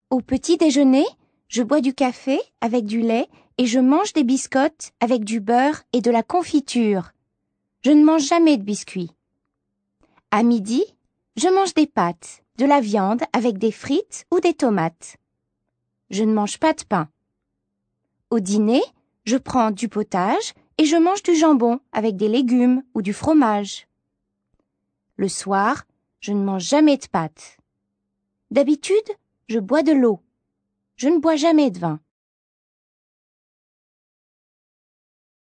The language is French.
Au petit déjeuner, je bois du café avec du lait et je mange des biscottes avec du beurre et de la confiture. Je ne mange jamais de biscuits. À midi, je mange des pâtes, de la viande avec des frites ou des tomates. Je ne mange pas de pain. Au dîner, je prends du potage et je mange du jambon avec des légumes ou du fromage. Le soir, je ne mange jamais de pâtes. D'habitude, je bois de l'eau. Je ne bois jamais de vin.